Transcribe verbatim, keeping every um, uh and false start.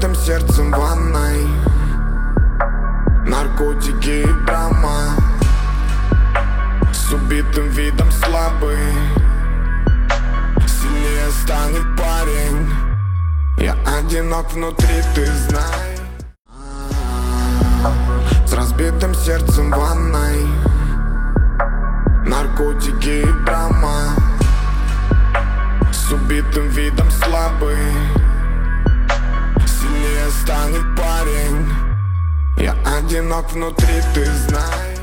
разбитым сердцем в ванной, наркотики и драма, с убитым видом слабый, сильнее станет парень. Я одинок внутри, ты знай. С разбитым сердцем в ванной, наркотики и драма, с убитым видом слабый, сильнее станет парень. Я одинок внутри, ты знаешь.